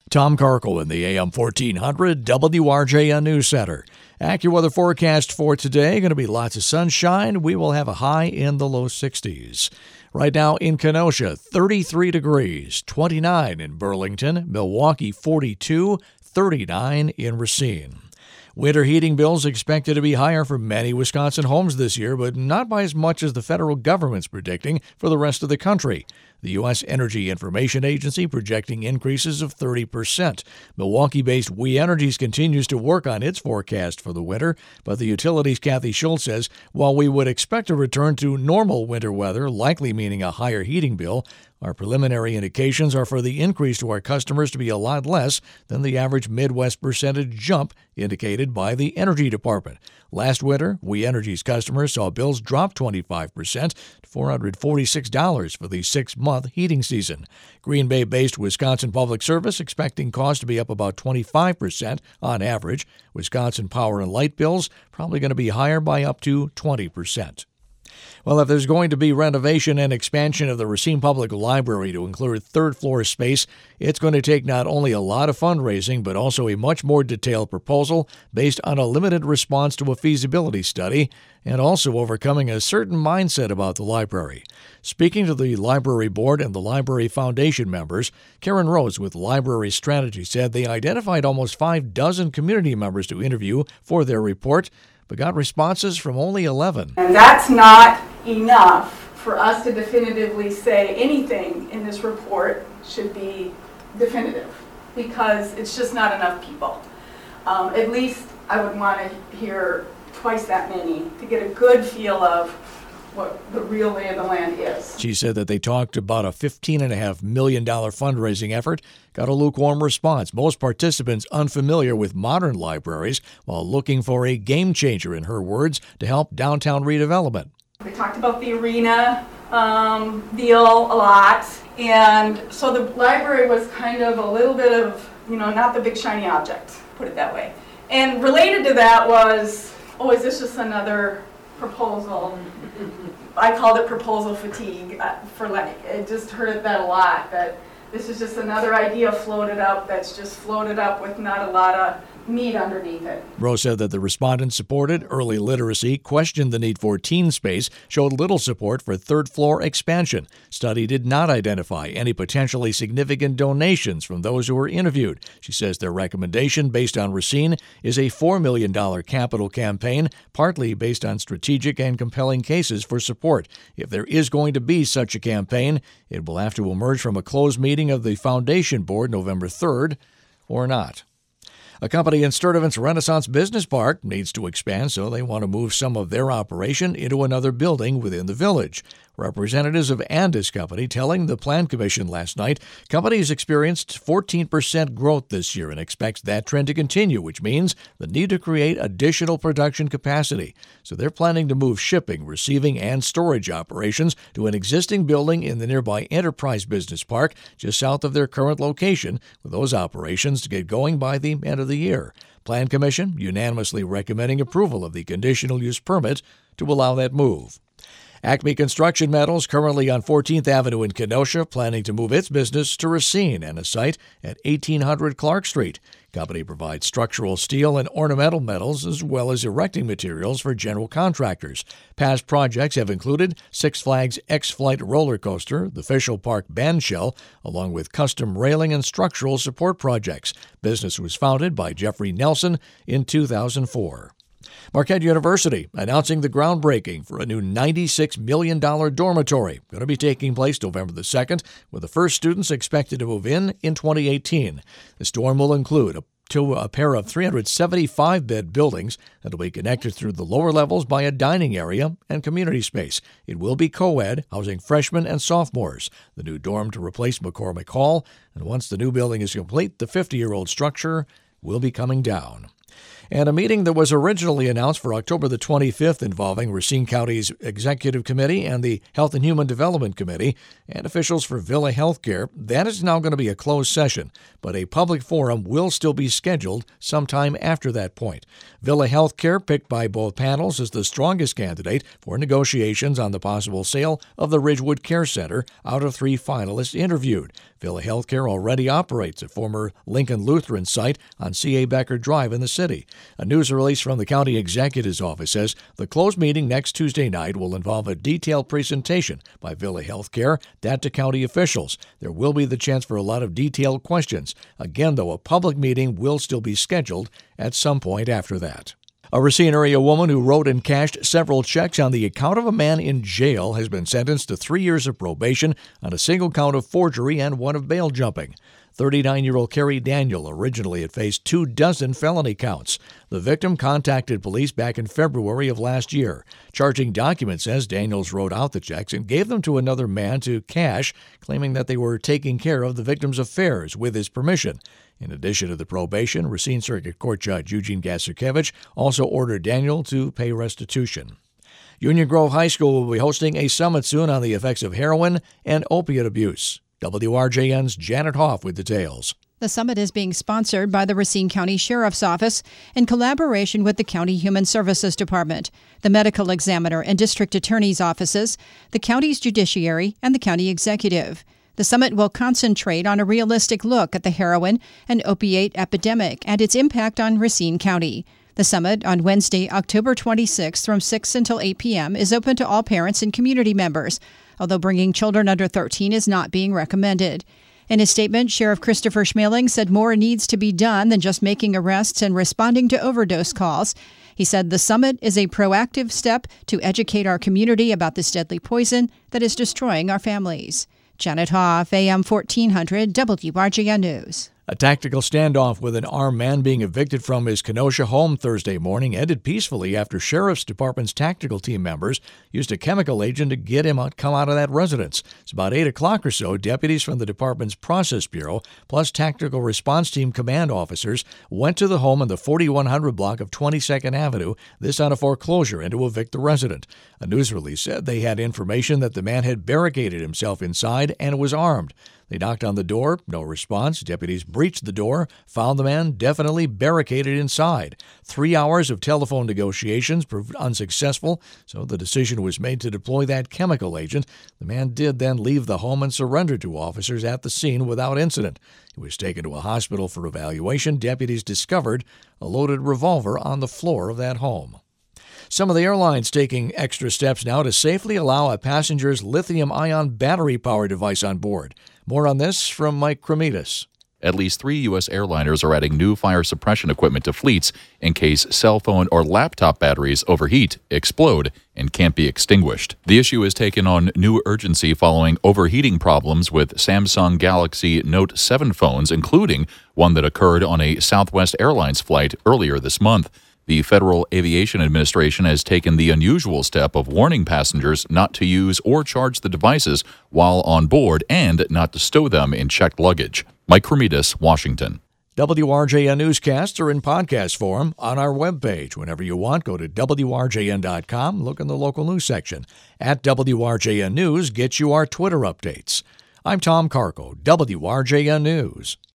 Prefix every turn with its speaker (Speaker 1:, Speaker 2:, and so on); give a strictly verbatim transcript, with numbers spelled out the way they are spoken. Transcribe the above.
Speaker 1: Tom Karkel in the A M fourteen hundred W R J N News Center. AccuWeather forecast for today, going to be lots of sunshine. We will have a high in the low sixties. Right now in Kenosha, thirty-three degrees, twenty-nine in Burlington, Milwaukee forty-two, thirty-nine in Racine. Winter heating bills expected to be higher for many Wisconsin homes this year, but not by as much as the federal government's predicting for the rest of the country. The U S Energy Information Agency projecting increases of thirty percent. Milwaukee-based We Energies continues to work on its forecast for the winter, but the utility's Kathy Schultz says while we would expect a return to normal winter weather, likely meaning a higher heating bill, our preliminary indications are for the increase to our customers to be a lot less than the average Midwest percentage jump indicated by the Energy Department. Last winter, We Energies customers saw bills drop twenty-five percent to four hundred forty-six dollars for the six-month heating season. Green Bay-based Wisconsin Public Service expecting costs to be up about twenty-five percent on average. Wisconsin Power and Light bills probably going to be higher by up to twenty percent. Well, if there's going to be renovation and expansion of the Racine Public Library to include third-floor space, it's going to take not only a lot of fundraising, but also a much more detailed proposal based on a limited response to a feasibility study, and also overcoming a certain mindset about the library. Speaking to the Library Board and the Library Foundation members, Karen Rose with Library Strategy said they identified almost five dozen community members to interview for their report, but got responses from only eleven.
Speaker 2: And that's not enough for us to definitively say anything in this report should be definitive, because it's just not enough people. Um, at least I would want to hear twice that many to get a good feel of what the real lay of the land is.
Speaker 1: She said that they talked about a fifteen point five million dollars fundraising effort, got a lukewarm response. Most participants unfamiliar with modern libraries, while looking for a game changer, in her words, to help downtown redevelopment.
Speaker 2: We talked about the arena um, deal a lot, and so the library was kind of a little bit of, you know, not the big shiny object, put it that way. And related to that was, oh, is this just another proposal? I called it proposal fatigue uh, for like, I just heard that a lot, that this is just another idea floated up that's just floated up with not a lot of meat underneath it.
Speaker 1: Rose said that the respondents supported early literacy, questioned the need for teen space, showed little support for third-floor expansion. Study did not identify any potentially significant donations from those who were interviewed. She says their recommendation, based on Racine, is a four million dollars capital campaign, partly based on strategic and compelling cases for support. If there is going to be such a campaign, it will have to emerge from a closed meeting of the Foundation Board November third, or not. A company in Sturdivant's Renaissance Business Park needs to expand, so they want to move some of their operation into another building within the village. Representatives of Andis Company telling the Plan Commission last night company has experienced fourteen percent growth this year and expects that trend to continue, which means the need to create additional production capacity. So they're planning to move shipping, receiving, and storage operations to an existing building in the nearby Enterprise Business Park just south of their current location, with those operations to get going by the end of the year. Plan Commission unanimously recommending approval of the conditional use permit to allow that move. Acme Construction Metals, currently on fourteenth Avenue in Kenosha, planning to move its business to Racine and a site at eighteen hundred Clark Street. Company provides structural steel and ornamental metals as well as erecting materials for general contractors. Past projects have included Six Flags X-Flight roller coaster, the Fischel Park bandshell, along with custom railing and structural support projects. Business was founded by Jeffrey Nelson in two thousand four. Marquette University announcing the groundbreaking for a new ninety-six million dollars dormitory, going to be taking place November the second, with the first students expected to move in in twenty eighteen. This dorm will include a, to a pair of three hundred seventy-five bed buildings that will be connected through the lower levels by a dining area and community space. It will be co-ed, housing freshmen and sophomores. The new dorm to replace McCormick Hall, and once the new building is complete, the fifty-year-old structure will be coming down. And a meeting that was originally announced for October the twenty-fifth involving Racine County's Executive Committee and the Health and Human Development Committee and officials for Villa Healthcare, that is now going to be a closed session, but a public forum will still be scheduled sometime after that point. Villa Healthcare, picked by both panels as the strongest candidate for negotiations on the possible sale of the Ridgewood Care Center out of three finalists interviewed. Villa Healthcare already operates a former Lincoln Lutheran site on C A. Becker Drive in the city. A news release from the county executive's office says the closed meeting next Tuesday night will involve a detailed presentation by Villa Healthcare, that to county officials. There will be the chance for a lot of detailed questions. Again, though, a public meeting will still be scheduled at some point after that. A Racine area woman who wrote and cashed several checks on the account of a man in jail has been sentenced to three years of probation on a single count of forgery and one of bail jumping. thirty-nine-year-old Carrie Daniel originally had faced two dozen felony counts. The victim contacted police back in February of last year. Charging document says Daniels wrote out the checks and gave them to another man to cash, claiming that they were taking care of the victim's affairs with his permission. In addition to the probation, Racine Circuit Court Judge Eugene Gasarkevich also ordered Daniel to pay restitution. Union Grove High School will be hosting a summit soon on the effects of heroin and opiate abuse. W R J N's Janet Hoff with details.
Speaker 3: The summit is being sponsored by the Racine County Sheriff's Office in collaboration with the County Human Services Department, the Medical Examiner and District Attorney's offices, the county's judiciary, and the county executive. The summit will concentrate on a realistic look at the heroin and opiate epidemic and its impact on Racine County. The summit on Wednesday, October twenty-sixth from six until eight p.m. is open to all parents and community members, although bringing children under thirteen is not being recommended. In his statement, Sheriff Christopher Schmeling said more needs to be done than just making arrests and responding to overdose calls. He said the summit is a proactive step to educate our community about this deadly poison that is destroying our families. Janet Hoff, A M fourteen hundred, W R J N News.
Speaker 1: A tactical standoff with an armed man being evicted from his Kenosha home Thursday morning ended peacefully after Sheriff's Department's tactical team members used a chemical agent to get him out, come out of that residence. It's about eight o'clock or so. Deputies from the department's Process Bureau plus Tactical Response Team command officers went to the home in the forty-one hundred block of twenty-second Avenue, this on a foreclosure, and to evict the resident. A news release said they had information that the man had barricaded himself inside and was armed. They knocked on the door, no response. Deputies breached the door, found the man definitely barricaded inside. Three hours of telephone negotiations proved unsuccessful, so the decision was made to deploy that chemical agent. The man did then leave the home and surrender to officers at the scene without incident. He was taken to a hospital for evaluation. Deputies discovered a loaded revolver on the floor of that home. Some of the airlines taking extra steps now to safely allow a passenger's lithium-ion battery-powered device on board. More on this from Mike Kremidas.
Speaker 4: At least three U S airliners are adding new fire suppression equipment to fleets in case cell phone or laptop batteries overheat, explode, and can't be extinguished. The issue has taken on new urgency following overheating problems with Samsung Galaxy Note seven phones, including one that occurred on a Southwest Airlines flight earlier this month. The Federal Aviation Administration has taken the unusual step of warning passengers not to use or charge the devices while on board and not to stow them in checked luggage. Mike Kremidas, Washington.
Speaker 1: W R J N newscasts are in podcast form on our webpage. Whenever you want, go to W R J N dot com, look in the local news section. At W R J N News gets you our Twitter updates. I'm Tom Carco, W R J N News.